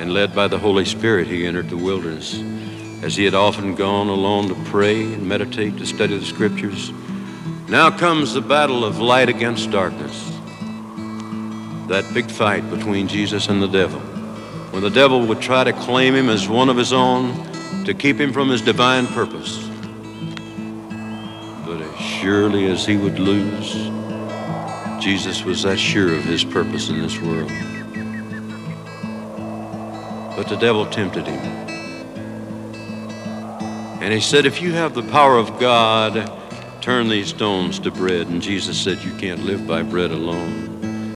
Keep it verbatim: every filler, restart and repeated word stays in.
and led by the Holy Spirit, he entered the wilderness. As he had often gone alone to pray and meditate, to study the Scriptures, now comes the battle of light against darkness. That big fight between Jesus and the devil, when the devil would try to claim him as one of his own to keep him from his divine purpose. But as surely as he would lose, Jesus was that sure of his purpose in this world. But the devil tempted him. And he said, if you have the power of God, turn these stones to bread. And Jesus said, you can't live by bread alone,